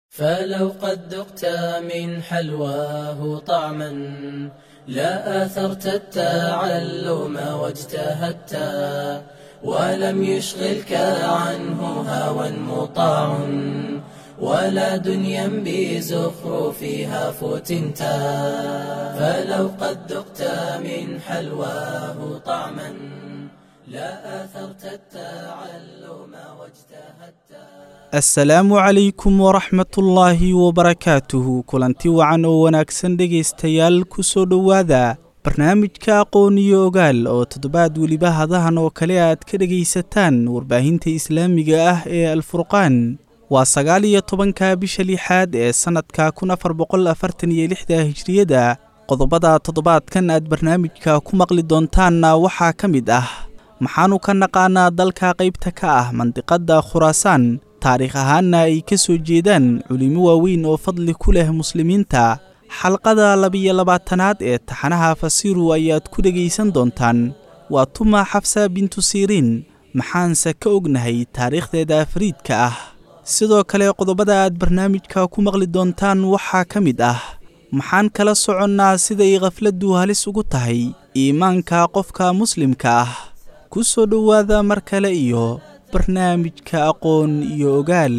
فلو قد ذقت من حلواه طعما لا آثرت التعلم واجتهدت ولم يشغلك عنه هوى مطاع ولا دنيا بزخرفها فتنت. فلو قد ذقت من حلواه طعما لا آثرت التعلم واجتهدت. asalaamu calaykum waraxmatullaahi wabarakaatuhu kulanti wacan oo wanaagsan dhegaystayaal ku soo dhowaada barnaamijka aqoon iyo ogaal oo toddobaad weliba hadahan oo kale aad ka dhegaysataan warbaahinta islaamiga ah ee alfurqaan. waa 19-ka bisha lixaad ee sanadka 1446 hijriyada. qodobada toddobaadkan aad barnaamijka ku maqli doontaanna waxaa ka mid ah: maxaanu ka naqaanaa dalka qaybta ka ah mandiqada khuraasaan, taariikh ahaanna ay ka soo jeedaan culimo waaweyn oo fadli ku leh muslimiinta. xalqada 22aad ee taxanaha fasiru ayaad ku dhegaysan doontaan. waa tuma xafsa bintu siriin, maxaanse ka ognahay taariikhdeeda fariidka ah. sidoo kale qodobada aad barnaamijka ku maqli doontaan waxaa ka mid ah: maxaan kala soconnaa siday khafladdu halis ugu tahay iimaanka qofka muslimka ah. ku soo dhowaada mar kale iyo barnaamijka aqoon iyo ogaal.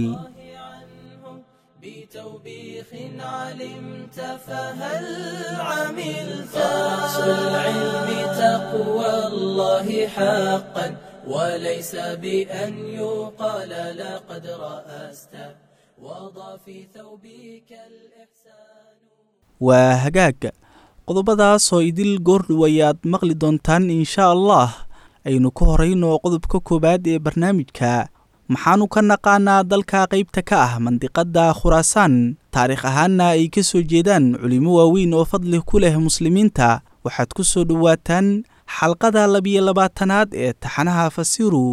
بتوبيخ علمت فهل عملت أصل العلم تقوى الله حقا وليس بأن يقال لقد رأست وضع في ثوبك الإحسان. waa hagaag qodobadaas oo idil goordhow ayaad maqli doontaan insha allah. aynu ka horayno qodobka koowaad ee barnaamijka. maxaanu ka naqaanaa dalka qaybta ka ah mandiqada khuraasaan, taariikh ahaanna ay ka soo jeedaan culimo waaweyn oo fadli ku leh muslimiinta. waxaad ku soo dhowaataan xalqada 22aad ee taxanaha fasiru.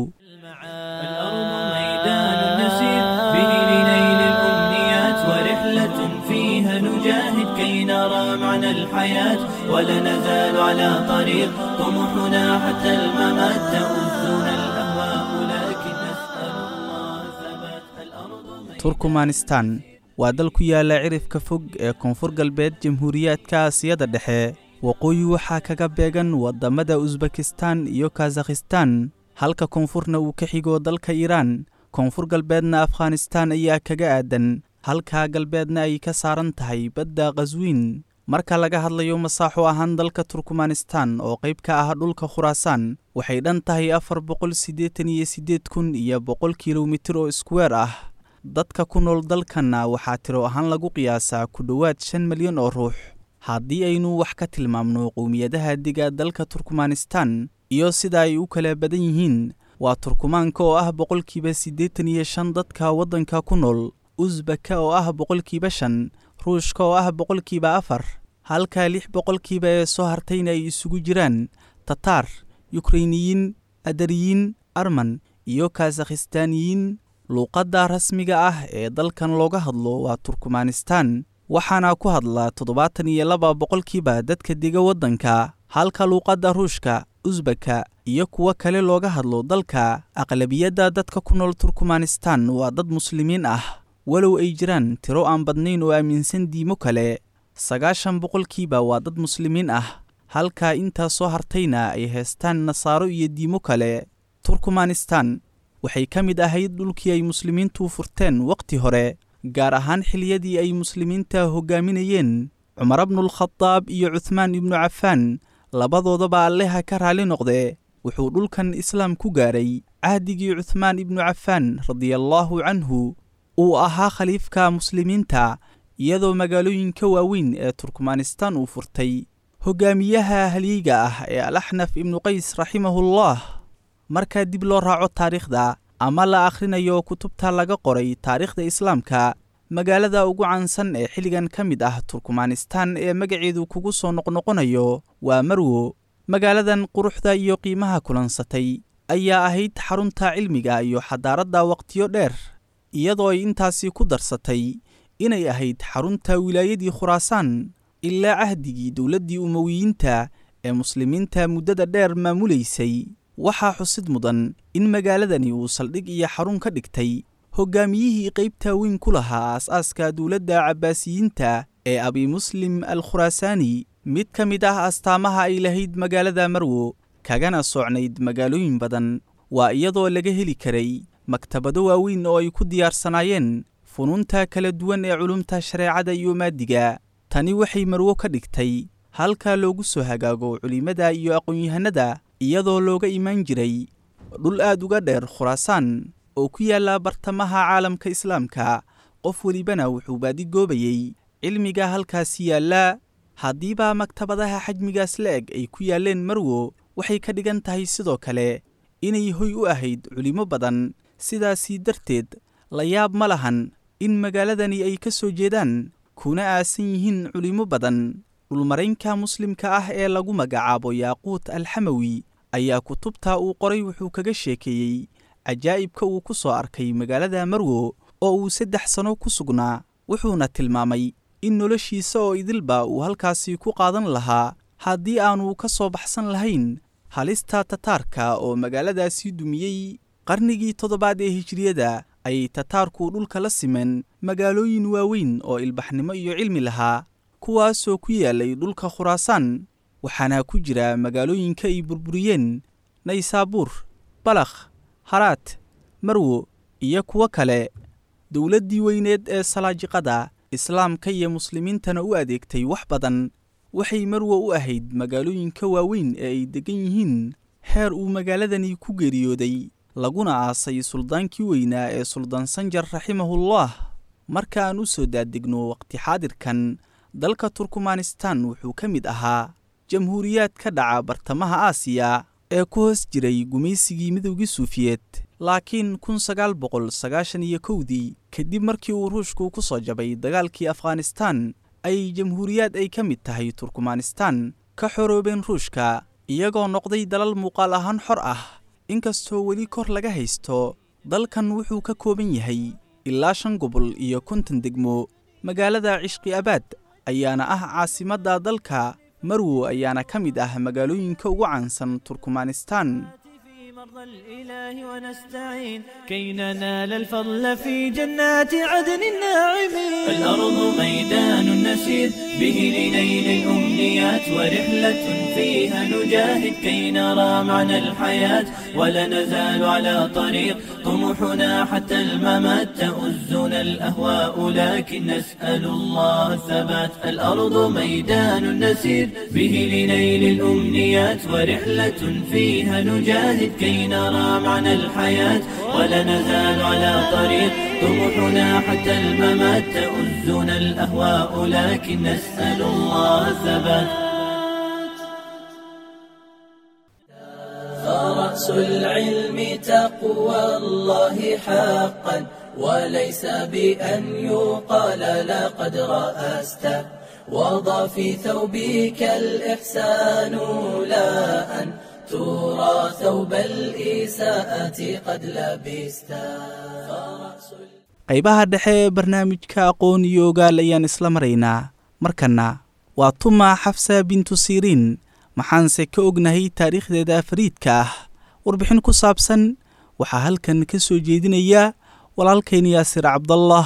الحياة ولا نزال على طريق طموحنا حتى الممات تؤذنا الأهواء لكن نسأل الله ثبات الأرض. turkmanistan waa dal ku yaala cirifka fog ee koonfur galbeed jamhuuriyaadka aasiyada dhexe. waqooyi waxaa kaga beegan wadamada usbekistan iyo kazakhistan, halka koonfurna uu ka xigo dalka iiraan. koonfur galbeedna afghanistan ayaa kaga aadan, halka galbeedna ay ka saaran tahay badda qaswiin. marka laga hadlayo masaaxo ahaan dalka turkmanistan oo qayb ka ah dhulka khuraasaan, waxay dhan tahay 488,100 kilomitir oo iskuweer ah. dadka ku nool dalkanna waxaa tiro ahaan lagu qiyaasaa ku dhowaad 5 milyan oo ruux. haddii aynu wax ka tilmaamno qowmiyadaha dega dalka turkmanistan iyo sida ay u kala badan yihiin, waa turkumaanka oo ah 85% dadka waddanka ku nool, usbaka oo ah 5%, ruushka oo ah 4%, halka 6% ee soo hartayna ay isugu jiraan tataar, yukrainiyiin, adariyiin, arman iyo kazakhistaaniyiin. luuqadda rasmiga ah ee dalkan looga hadlo waa turkmanistan, waxaana ku hadla 72% dadka dega waddanka, halka luuqadda ruushka, usbaka iyo kuwo kale looga hadlo dalka. aqlabiyadda dadka ku nool turkmanistan waa dad muslimiin ah, walow ay jiraan tiro aan badnayn oo aaminsan diimo kale. 90% waa dad muslimiin ah, halka intaa soo hartayna ay haystaan nasaaro iyo diimo kale. turkmanistan waxay ka mid ahayd dhulkii ay muslimiintu furteen waqti hore, gaar ahaan xiliyadii ay muslimiinta hogaaminayeen cumar ibnulkhadaab iyo cuthmaan ibnu cafaan. labadoodaba alleha ka raali noqde, wuxuu dhulkan islaam ku gaaray cahdigii cuthmaan ibnu cafaan radiallaahu canhu uu ahaa khaliifka muslimiinta, iyadoo magaalooyinka waaweyn ee turkmanistan uu furtay hogaamiyaha halyeyga ah ee alaxnaf ibnu qays raximahullah. marka dib loo raaco taariikhda ama la akhrinayo kutubta laga qoray taariikhda islaamka, magaalada ugu caansan ee xilligan ka mid ah turkmanistan ee magaceedu kugu soo noqnoqonayo waa marwo. magaaladan quruxda iyo qiimaha kulansatay ayaa ahayd xarunta cilmiga iyo xadaaradda waqtiyo dheer, iyadoo ay intaasi ku darsatay inay ahayd xarunta wilaayadii khuraasaan ilaa cahdigii dowladdii umawiyiinta ee muslimiinta muddada dheer maamulaysay. waxaa xusid mudan in magaaladani uu saldhig iyo xarun ka dhigtay hoggaamiyihii qaybta weyn ku lahaa aas-aaska dowladda cabbaasiyiinta ee abi muslim al khuraasaani mid ka mid ah astaamaha ay lahayd magaalada marwo kagana socnayd magaalooyin badan waa iyadoo laga heli karay maktabado waaweyn oo ay ku diyaarsanaayeen funuunta kala duwan ee culumta shareecada iyo maadiga tani waxay marwo ka dhigtay halka loogu soo hagaago culimada iyo aqoon-yahanada iyadoo looga imaan jiray dhul aad uga dheer khuraasaan oo ku yaalla bartamaha caalamka islaamka qof welibana wuxuu baadigoobayey cilmiga halkaasi yaalla haddiiba maktabadaha xajmigaas la-eg ay ku yaalleen marwo waxay ka dhigan tahay sidoo kale inay hoy u ahayd culimo badan sidaasii darteed la yaab ma lahan in magaaladani ay ka soo jeedaan kuna aasan yihiin culimo badan dhulmaraynka muslimka ah ee lagu magacaabo yaaquut alxamawi ayaa kutubta uu qoray wuxuu kaga sheekeeyey cajaa'ibka uu ku soo arkay magaalada marwo oo uu 3 sano ku sugnaa wuxuuna tilmaamay in noloshiisa oo idilba uu halkaasi ku qaadan lahaa haddii aanu ka soo baxsan lahayn halista tataarka oo magaaladaasi dumiyey qarnigii 7 ee hijriyada ayay tataarku dhulka la simeen magaalooyin waaweyn oo ilbaxnimo iyo cilmi lahaa kuwaasoo ku yaalay dhulka khuraasaan waxaana ku jira magaalooyinka ay burburiyeen naysaabuur balakh haraat marwo iyo kuwo kale dowladdii weyneed ee salaajiqada islaamka iyo muslimiintana u adeegtay wax badan waxay marwo u ahayd magaalooyinka waaweyn ee ay degan yihiin heer uu magaaladani ku geeriyooday laguna aasay suldaankii weynaa ee suldaan sanjar raximahullah marka aan u soo daadegno waqti xaadirkan dalka turkmanistan wuxuu ka mid ahaa jamhuuriyaad ka dhaca bartamaha aasiya ee ku hoos jiray gumaysigii midowgii suufiyeed laakiin 1991dii kadib markii uu ruushku ku soo jabay dagaalkii afghanistan ay jamhuuriyaad ay ka mid tahay turkmanistan ka xoroobeen ruushka iyagoo noqday dalal muuqaal ahaan xor ah inkastoo weli kor laga haysto dalkan wuxuu ka kooban yahay ilaa 5 gobol iyo 50 degmo magaalada cishqi abaad ayaana ah caasimadda dalka marwo ayaana ka mid ah magaalooyinka ugu caansan turkmanistan مرضى الإله ونستعين كي ننال الفضل في جنات عدن الناعمين الأرض ميدان نسير به لنيل الأمنيات ورحلة فيها نجاهد كي نرى معنى الحياة ولا نزال على طريق طموحنا حتى الممات تؤزنا الأهواء لكن نسأل الله الثبات الأرض ميدان نسير به لنيل الأمنيات ورحلة فيها نجاهد كي نرى معنى الحياة ولا نزال على طريق طموحنا حتى الممات تؤزنا الأهواء لكن نسأل الله الثبات فرأس العلم تقوى الله حقا وليس بأن يقال لقد رأست وضع في ثوبك الإحسان لا أن ترى ثوب الإساءة قد لبست qaybaha dhexe ee barnaamijka aqoon iyo ogaal ayaan isla maraynaa markana waa tuma xafsa bintu siriin maxaanse ka ognahay taariikhdeeda fariidka ah warbixin ku saabsan waxaa halkan ka soo jeedinaya walaalkeen yaasir cabdallah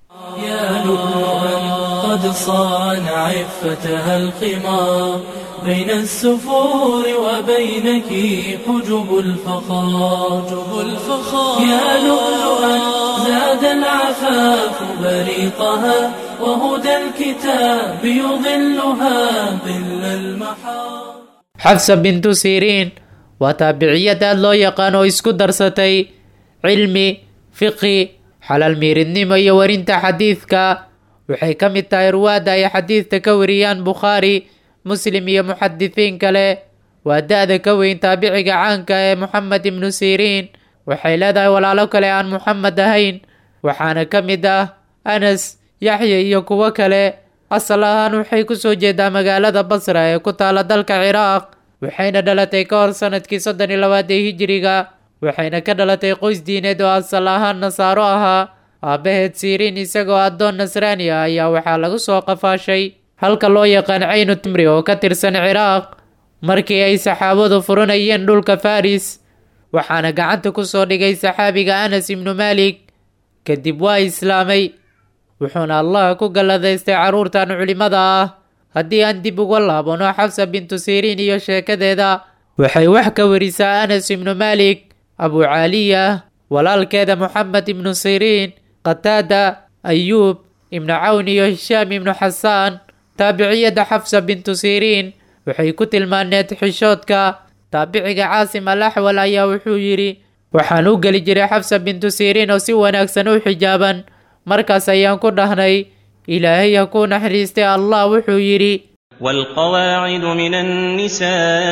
قد صان عفتها القمار بين السفور وبينك حجب الفخار يا لؤلؤا زاد العفاف بريقها وهدى الكتاب يظلها ظل المحار xafsa bintu siriin waa taabiciyad aad loo yaqaan oo isku darsatay cilmi fiqi xalaal miiridnimo iyo warinta xadiidka waxay ka mid tahay ruwaadda ay xadiidka ka wariyaan bukhaari muslim iyo muxadisiin kale waa da-da ka weyn taabiciga caanka ee moxamed ibnu siriin waxay leedahay walaalo kale aan moxamed ahayn waxaana ka mid ah anas yaxya iyo kuwo kale asal ahaan waxay ku soo jeedaa magaalada basra ee ku taala dalka ciraaq waxayna dhalatay ka hor sanadkii 32 ee hijriga waxayna ka dhalatay qoys diineed oo asal ahaan nasaaro ahaa aabaheed siriin isagoo addoon nasraani ah ayaa waxaa lagu soo qafaashay halka loo yaqaan caynu timri oo ka tirsan ciraaq markii ay saxaabadu furanayeen dhulka faris waxaana gacanta ku soo dhigay saxaabiga anas ibnu maalik kadib waa islaamay wuxuuna allah ku galladaystay carruurtan culimmada ah. haddii aan dib uga laabano xafsa bintu siriin iyo sheekadeeda, waxay wax ka warisaa anas ibnu maalik, abu caaliya, walaalkeeda moxamed ibnu siriin, qataada, ayuub ibnu cawn iyo hishaam ibnu xasaan. taabiciyadda xafsa bintu siriin waxay ku tilmaaneed xishoodka. taabiciga caasim al axwal ayaa wuxuu yidhi, waxaan u geli jiray xafsa bintu siriin oo si wanaagsan u xijaaban. markaas ayaan ku dhahnay, ilaahay ha kuu naxariistay. allah wuxuu yidhi, والقواعد من النساء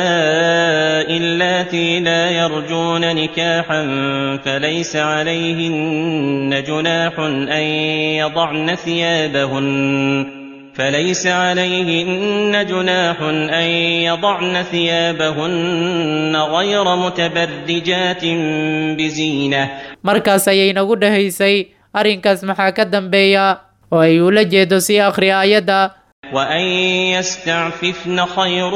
اللاتي لا يرجون نكاحا فليس عليهن جناح أن يضعن ثيابهن غير متبرجات بزينة. markaas ayay nagu dhahaysay, arrinkaas maxaa ka dambeeya? oo ay ula jeedo sii akhri aayadda, وأن يستعففن خير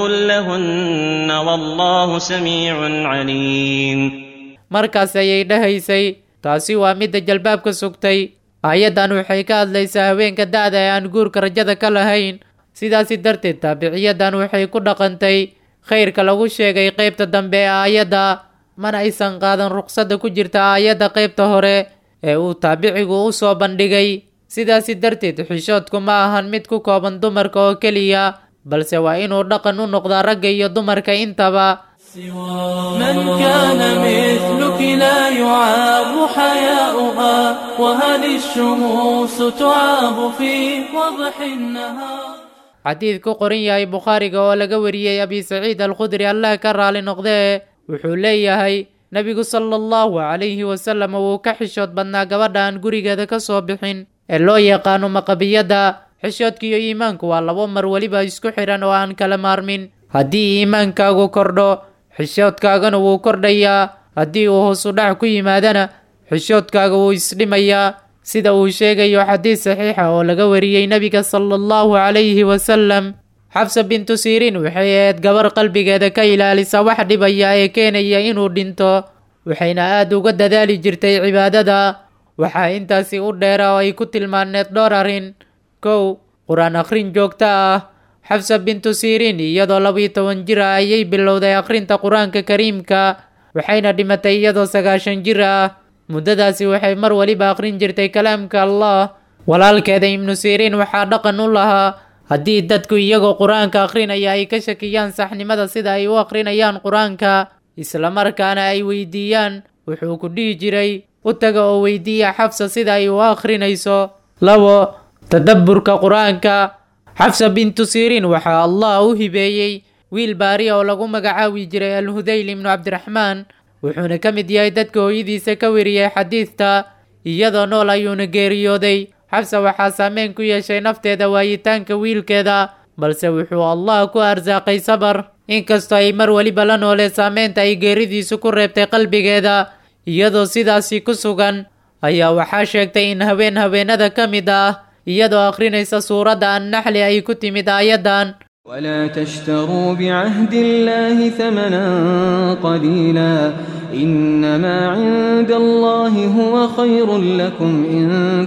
لهن والله سميع عليم. markaas ayay dhahaysay, taasi waa midda jalbaabka sugtay. aayaddan waxay ka hadlaysaa haweenka da'da ee aan guurka rajada ka lahayn. sidaasi darteed taabiciyaddan waxay ku dhaqantay khayrka lagu sheegay qaybta dambe ee aayadda, mana aysan qaadan ruqsadda ku jirta aayadda qaybta hore ee uu taabicigu u soo bandhigay. sidaasi darteed xishoodku ma ahan mid ku kooban dumarka oo keliya, balse waa inuu dhaqan u noqdaa ragga iyo dumarka intaba. من كان مثلك لا يعاب حياؤها وهل الشموس تعاب في وضح النهار. xadiid ku qoran yahay bukhaariga oo laga wariyey abi saciid alkhudri allah ka raali noqdee, wuxuu leeyahay, nebigu sala allahu calayhi wasalam wuu ka xishood badnaa gabadha aan gurigeeda ka soo bixin ee loo yaqaano maqabiyadda. xishoodka iyo iimaanku waa labo mar weliba isku xidhan oo aan kala maarmin. haddii iimaankaagu kordho, xishoodkaagana wuu kordhayaa. haddii uu hoos u dhac ku yimaadana, xishoodkaaga wuu isdhimayaa. sida uu sheegayo xadiis saxiixa oo laga wariyey nebiga sala allahu calayhi wasalam. xafsa bintu siriin waxay ahayd gabar qalbigeeda ka ilaalisa wax dhibaya ee keenaya inuu dhinto, waxayna aad uga dadaali jirtay cibaadada. waxaa intaasi u dheera oo ay ku tilmaaneed dhowr arrin. 1. qur-aan akhrin joogto ah. xafsa bintu siriin iyadoo 12 jir ah ayay bilowday akhrinta qur-aanka kariimka, waxayna dhimatay iyadoo 90 jir ah. muddadaasi waxay mar waliba akhrin jirtay kalaamka allah. walaalkeeda ibnu siriin waxaa dhaqan u lahaa, haddii dadku iyagoo qur-aanka akhrinaya ay ka shakiyaan saxnimada sida ay u akhrinayaan qur-aanka, islamarkaana ay weydiiyaan, wuxuu ku dhihi jiray, u taga oo weydiiya xafsa sida ay u akhrinayso. 2. tadabburka qur-aanka. xafsa bintu siriin waxaa allah u hibeeyey wiil baari oo lagu magacaabi jiray alhudayl ibnu cabdiraxmaan, wuxuuna ka mid yahay dadka hooyadiisa ka wariyey xadiidta. iyadoo nool ayuuna geeriyooday. xafsa waxaa saameyn ku yeeshay nafteeda waayitaanka wiilkeeda, balse wuxuu allah ku arsaaqay sabar. inkastoo ay mar weliba la noolee saameynta ay geeridiisu ku reebtay qalbigeeda, iyadoo sidaasi ku sugan ayaa waxaa sheegtay in haweenada ka mid ah iyadoo akhrinaysa suuradda annaxli ay ku timid aayaddan, ولا تشتروا بعهد الله ثمنا قليلا إنما عند الله هو خير لكم إن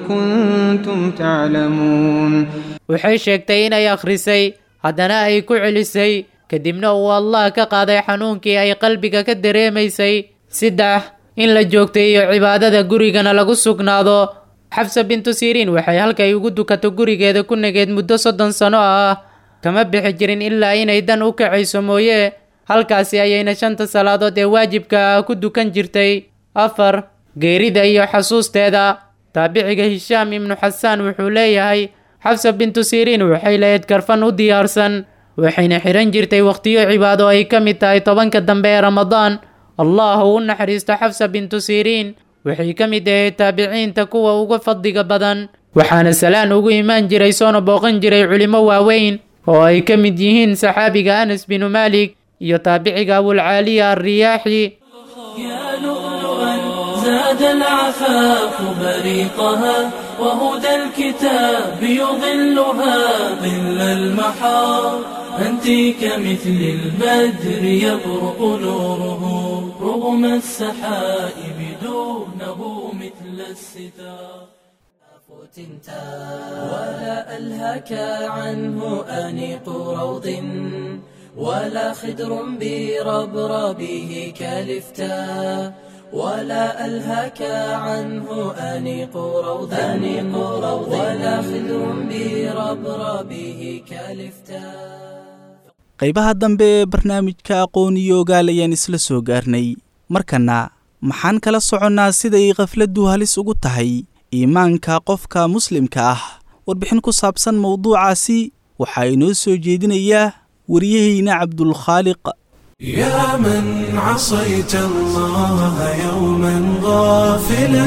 كنتم تعلمون. waxay sheegtay inay akhrisay, haddana ay ku celisay, kadibna uu allah ka qaaday xanuunkii ay qalbiga ka dareemaysay. 3. in la joogteeyo cibaadada gurigana lagu sugnaado. xafsa bintu siriin waxay halkay ugu dukato gurigeeda ku nageed muddo 30 sano ah, kama bixi jirin ilaa inay dan u kacayso mooye. halkaasi ayayna 5 salaadood ee waajibka ah ku dukan jirtay. 4. geerida iyo xasuusteeda. taabiciga hishaam ibnu xasaan wuxuu leeyahay, xafsa bintu siriin waxay lahayd karfan u diyaarsan, waxayna xiran jirtay waqtiyo cibaado ay ka mid tahay 10ka dambe ee ramadaan. allah u naxariisto xafsa bintu siriin, waxay ka mid ahayd taabiciinta kuwa uga fadliga badan, waxaana salaan ugu imaan jiray soona booqan jiray culimo waaweyn oo ay ka mid yihiin saxaabiga anas binu maalik iyo taabiciga abulcaaliya alriyaaxi. يا لؤلؤا زاد العفاف بريقها وهدى الكتاب يظلها ظل المحار. أنت كمثل البدر يبرق نوره رغم السحائب دونه مثل الستار فتنتا ولا ألهك عنه أنيق روض ولا خدر بربربه كالفتا ولا ألهك عنه أنيق روض ولا خدر بربربه كالفتا. qaybaha dambe ee barnaamijka aqoon iyo ogaal ayaan isla soo gaarnay. markana maxaan kala soconnaa siday qafladdu halis ugu tahay iimaanka qofka muslimka ah? warbixin ku saabsan mowduucaasi waxaa inoo soo jeedinayaa wariyahayna cabdulkhaaliq. يا من عصيت الله يوما غافلا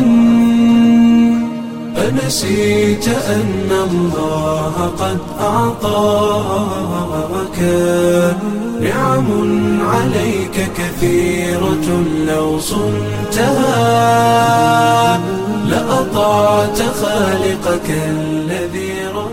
أنسيت أن الله قد أعطاك نعم عليك كثيرة لو صنتها لأطعت خالقك الذي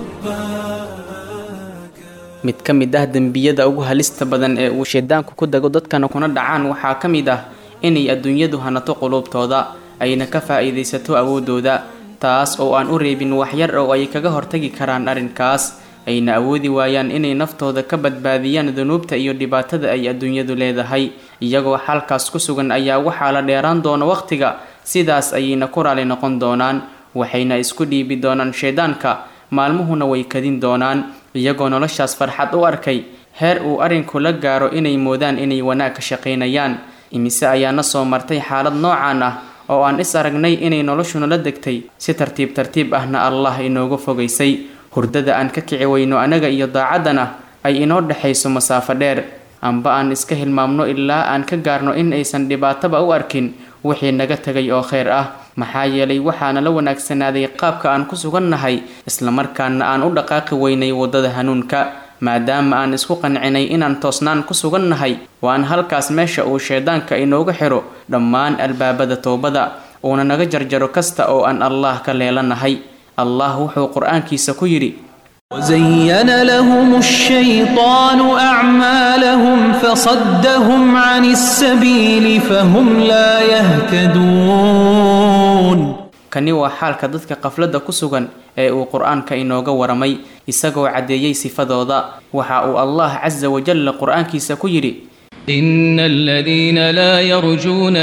رباك. mid ka mid ah dembiyada ugu halista badan ee uu shaydaanku ku dago dadkana kuna dhacaan waxaa ka mid ah inay adduunyadu hanato qulubtooda ayna ka faa'iidaysato awoodooda, taas oo aan u reebin waxyar oo ay kaga hortagi karaan arrinkaas, ayna awoodi waayaan inay naftooda ka badbaadiyaan dunuubta iyo dhibaatada ay adduunyadu leedahay. iyagoo xalkaas ku sugan ayaa waxaa la dheeraan doona waqtiga, sidaas ayayna ku raali noqon doonaan, waxayna isku dhiibi doonaan shaydaanka, maalmuhuna way kadin doonaan iyagoo noloshaas farxad u arkay heer uu arrinku la gaaro inay moodaan inay wanaag ka shaqaynayaan. imise ayaana soo martay xaalad noocaan ah oo aan is aragnay inay noloshuna la degtay si tartiib tartiib ahna allah inooga fogaysay. hurdada aan ka kici weyno anaga iyo daacaddana ay inoo dhexayso masaafo dheer, amba aan iska hilmaamno ilaa aan ka gaarno in aysan dhibaataba u arkin wixii naga tegay oo khayr ah. maxaa yeelay waxaana la wanaagsanaaday qaabka aan ku sugannahay, islamarkaana aan u dhaqaaqi weynay waddada hanuunka, maadaama aan isku qancinay inaan toosnaan ku sugannahay. waan halkaas meesha uu shaydaanka inooga xiro dhammaan albaabada toobada, uuna naga jarjaro kasta oo aan allah ka leelanahay. allah wuxuu qur'aankiisa ku yidhi: وزين لهم الشيطان أعمالهم فصدهم عن السبيل فهم لا يهتدون. kani waa xaalka dadka qafladda ku sugan ee uu qur'aanka inooga waramay, isagoo caddeeyey sifadooda. waxa uu allah caza wajalla qur'aankiisa ku yidhi: إن الذين لا يرجون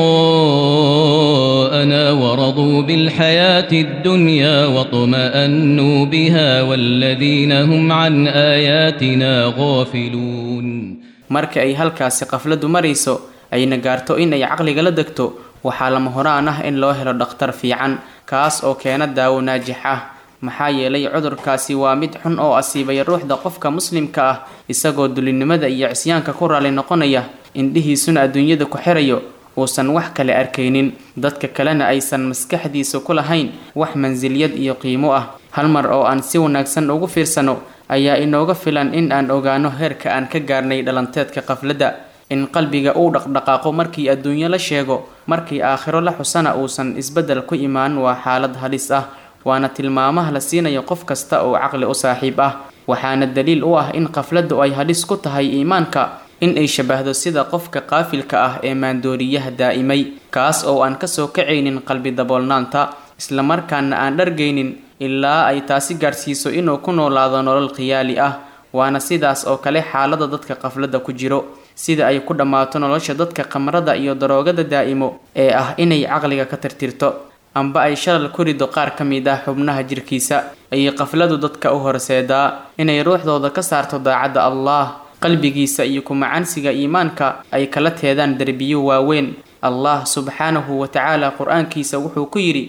لقاءنا ورضوا بالحياة الدنيا واطمأنوا بها والذين هم عن آياتنا غافلون. marka ay halkaasi qafladdu marayso ayna gaarto in ay caqliga la degto, waxaa lama horaan ah in loo helo dhakhtar fiican, kaas oo keena daawo naajix ah. maxaa yeelay cudurkaasi waa mid xun oo asiibay ruuxda qofka muslimka ah, isagoo dulinimada iyo cisyaanka ku raali noqonaya, indhihiisuna adduunyada ku xirayo, uusan wax kale arkaynin, dadka kalena aysan maskaxdiisa ku lahayn wax mansiliyad iyo qiimo ah. hal mar oo aan si wanaagsan ugu fiirsano ayaa inooga filan in aan ogaano heerka aan ka gaarnay dhalanteedka qafladda. in qalbiga uu dhaqdhaqaaqo markii adduunyo la sheego, markii aakhiro la xusana uusan isbeddel ku imaan, waa xaalad halis ah, waana tilmaamaha la siinayo qof kasta oo caqli u saaxiib ah. waxaana daliil u ah in qafladdu ay halis ku tahay iimaanka in ay shabahdo sida qofka qaafilka ah ee maandooriyaha daa'imay, kaas oo aan kasoo kacaynin qalbi daboolnaanta, islamarkaana aan dhargaynin ilaa ay taasi gaarsiiso inuu ku noolaado nolol khiyaali ah. waana sidaas oo kale xaalada dadka qafladda ku jiro, sida ay ku dhammaato nolosha dadka khamrada iyo daroogada daa'imo ee ah inay caqliga ka tirtirto amba ay shalal ku rido qaar ka mid ah xubnaha jirkiisa. ayay qafladu dadka u horseedaa inay ruuxdooda ka saarto daacadda allah, qalbigiisa iyo kumacansiga iimaanka ay kala teedaan derbiyo waaweyn. allah subxaanahu wa tacaala qur'aankiisa wuxuu ku yidhi: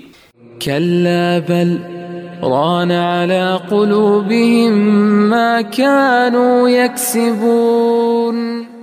كلا بل ران على قلوبهم ما كانوا يكسبون.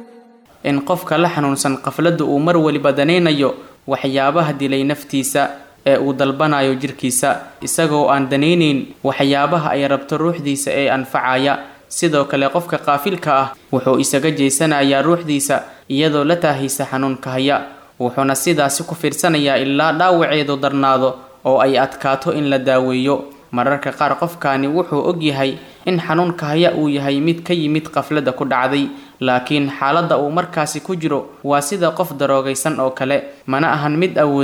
in qofka la xanuunsan qafladdu uu mar waliba danaynayo waxyaabaha dilay naftiisa ee uu dalbanayo jirkiisa, isagoo aan danaynayn waxyaabaha ay rabto ruuxdiisa ee anfacaya. sidoo kale qofka qaafilka ah wuxuu isaga jeysanayaa ruuxdiisa iyadoo la taahaysa xanuunka haya, wuxuuna sidaasi ku fiirsanayaa ilaa dhaawaceedu darnaado oo ay adkaato in la daaweeyo. mararka qaar qofkaani wuxuu ogyahay in xanuunka haya uu yahay mid ka yimid qafladda ku dhacday, laakiin xaaladda uu markaasi ku jiro waa sida qof daroogaysan oo kale, mana ahan mid awooda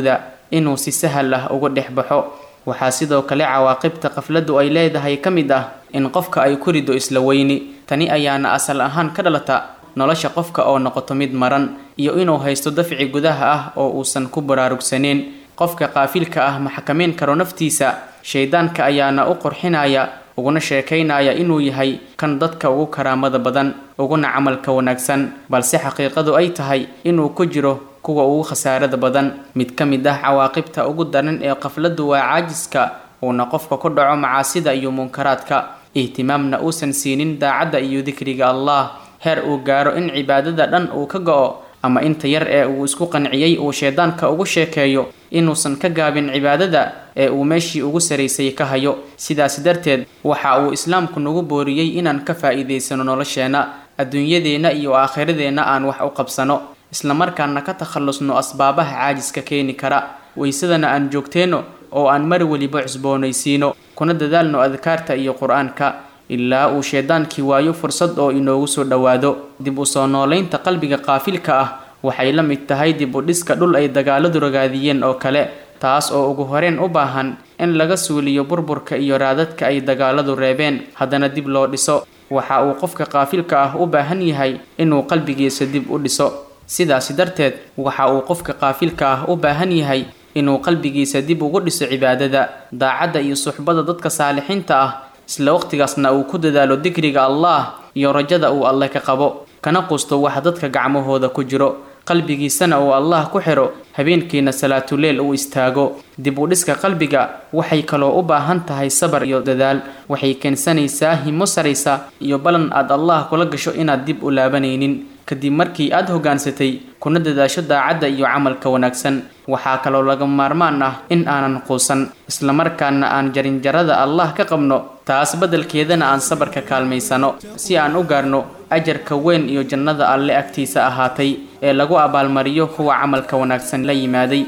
inuu si sahal ah uga dhex baxo. waxaa sidoo kale cawaaqibta qafladu ay leedahay ka mid ah in qofka ay ku rido isla weyni. tani ayaana asal ahaan ka dhalata nolosha qofka oo noqoto mid maran iyo inuu haysto dafci gudaha ah oo uusan ku baraarugsaneyn. qofka qaafilka ah ma xakameyn karo naftiisa, shaydaanka ayaana u qurxinaya uguna sheekaynaya inuu yahay kan dadka ugu karaamada badan uguna camalka wanaagsan, balse xaqiiqadu ay tahay inuu ku jiro kuwa ugu khasaarada badan. mid ka mid ah cawaaqibta ugu daran ee qafladu waa caajiska uuna qofka ku dhaco macaasida iyo munkaraadka, ihtimaamna uusan siinin daacadda iyo dikriga Allah, heer uu gaaro in cibaadada dhan uu ka go'o, ama inta yar ee uu isku qanciyay uu shaydaanka ugu sheekeeyo inuusan ka gaabin cibaadada ee uu meeshii ugu saraysay ka hayo. sidaas darteed waxa uu islaamku nagu booriyey inaan ka faa'iidaysano nolosheena, adduunyadeena iyo aakhiradeenna aan wax u qabsano, isla markaana ka takhallusno asbaabaha caajiska keeni kara. waysadana aan joogteeno oo aan mar waliba cusboonaysiino, kuna dadaalno adkaarta iyo qur-aanka ilaa uu shaydaankii waayo fursad oo inoogu soo dhowaado. dib u soo noolaynta qalbiga qaafilka ah waxay la mid tahay dib u dhiska dhul ay dagaaladu ragaadiyeen oo kale, taas oo ugu horeen u baahan in laga suuliyo burburka iyo raadadka ay dagaaladu reebeen, haddana dib loo dhiso. waxa uu qofka qaafilka ah u baahan yahay inuu qalbigiisa dib u dhiso. sidaasi darteed waxa uu qofka qaafilka ah u baahan yahay inuu qalbigiisa dib ugu dhiso cibaadada, daacadda iyo suxbada dadka saalixiinta ah, isla waqtigaasna uu ku dadaalo dikriga Allah iyo rajada uu Alle ka qabo, kana qusto waxa dadka gacmahooda ku jiro, qalbigiisana uu Allah ku xiro, habeenkiina salaatuleel uu istaago. dib u dhiska qalbiga waxay kaloo u baahan tahay sabar iyo dadaal, waxay keensanaysaa himo saraysa iyo balan aad Allah kula gasho inaad dib u laabanaynin kadib markii aad hogaansatay kuna dadaasho daacadda iyo camalka wanaagsan. waxaa kaloo laga maarmaan ah in aanan quusan, isla markaana aan jarinjarada Allah ka qabno, taas beddelkeedana aan sabarka kaalmaysano si aan u gaarno ajarka weyn iyo jannada Alle agtiisa ahaatay ee lagu abaalmariyo kuwa camalka wanaagsan la yimaaday.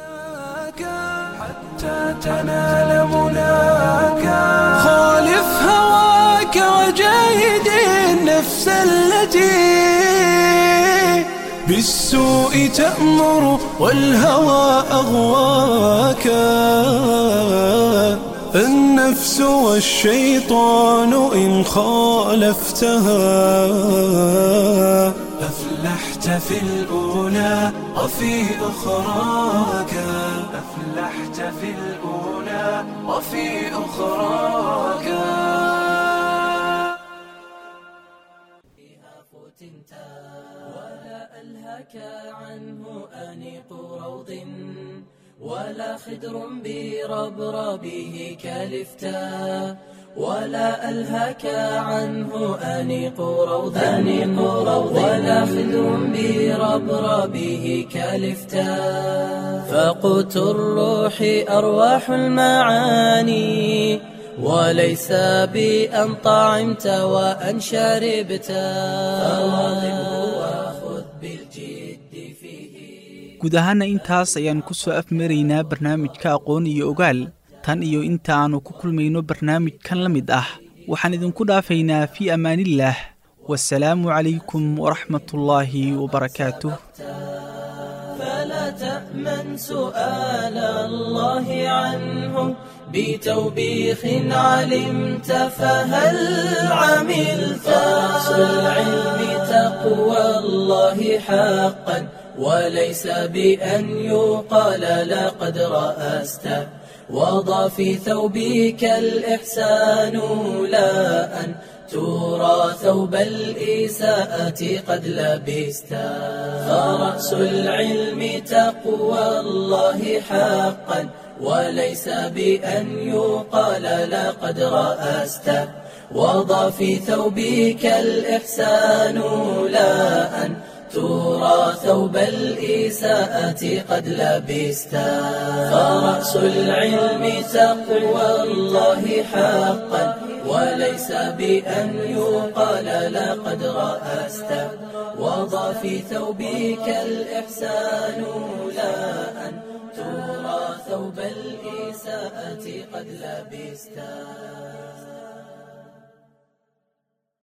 تنال مناك خالف هواك وجاهد النفس التي بالسوء تأمر والهوى أغواك. النفس والشيطان إن خالفتها أفلحت في الأولى وفي أخراك. أفلحت في الأولى وفي أخراك. ولا ألهك عنه أنيق روض ولا خدر بربربه كالفتا. ولا ألهك عنه أنيق روض ولا خدر بربربه كالفتا. فقوت الروح أرواح المعاني وليس بأن طعمت وأن شربت. فواظبه وخذ بالجد فيه. guud ahaana intaas ayaan ku soo afmaraynaa barnaamijka aqoon iyo ogaal. tan iyo inta aanu ku kulmayno barnaamijkan la mid ah waxaan idinku dhaafaynaa fii amaanillaah. wassalaamu calaykum waraxmatullaahi wabarakaatuh. فلا تأمن سؤال الله عنه بتوبيخ علمت فهل عملت. أصل العلم تقوى الله حقا وليس بأن يقال لقد رأست. وضع في ثوبك الإحسان لا أن ترى ثوب الإساءة قد لبست. فرأس العلم تقوى الله حقا وليس بأن يقال لقد رأست. وضع في ثوبك الإحسان لا أن ترى ثوب الإساءة قد لبست. فرأس العلم تقوى الله حقا وليس بأن يقال لقد رأست. وضع في ثوبك الإحسان لا أن ترى ثوب الإساءة قد لبست.